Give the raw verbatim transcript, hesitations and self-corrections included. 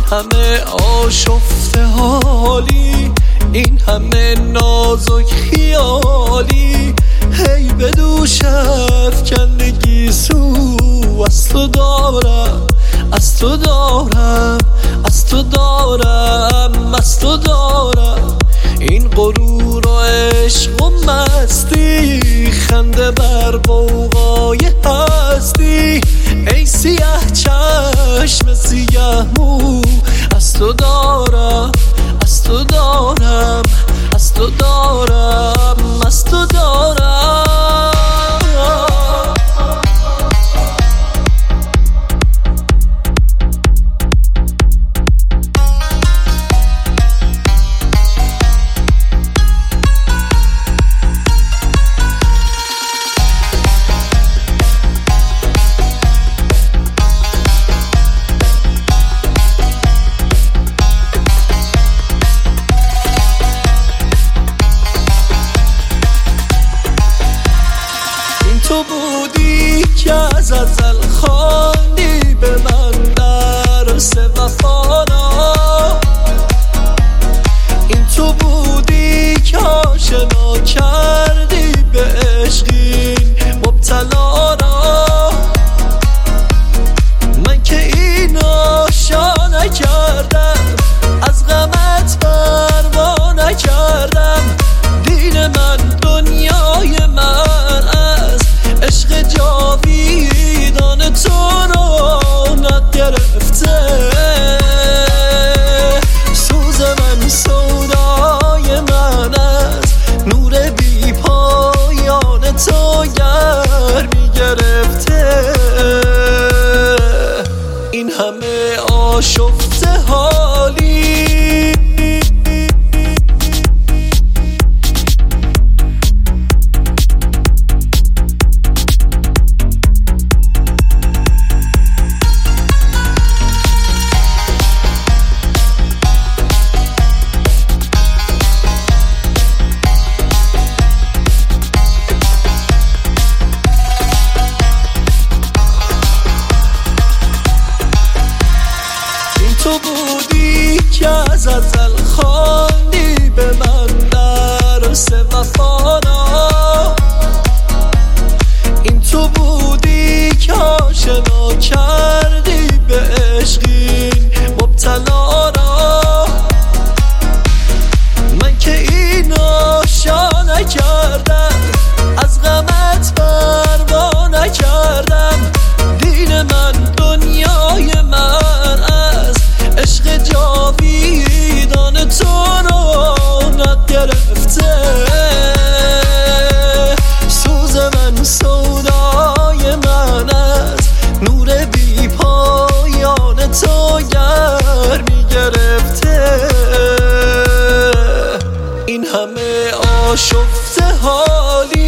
همه آشفته حالی، این همه نازک خیالی، هی به دوش افکندگی سو از تو دارم، از تو دارم، از تو دارم، از تو دارم. این غرور و عشق و مستی، خنده بر غوغای هستی، ای سیاه چشم سیاه مو، از تو دارم، از تو دارم، از تو دارم، از تو دارم. تو بودی که از ازل خواندی به من درس وفانا، این تو بودی که آشنا کردی به عشقین مبتلا را. من که این آشا نکردم، از غمت پروا نکردم، دین من دنیای من از عشق جاویدان تو رونق گرفته. سوز من سودای من از نور بی پایان تو گرمی گرفته. این همه آشفته حالی، تو بودی که از ازل خواندی به من درس وفانا، این تو بودی که آشنا کردی به عشقین مبتلا را. من که این آشا نکردم، از غمت پروا نکردم، دین من دنیای من از عشق جاویدان تو رونق گرفته. سوز من سودای من از نور بی پایان تو گرمی گرفته. این همه آشفته حالی،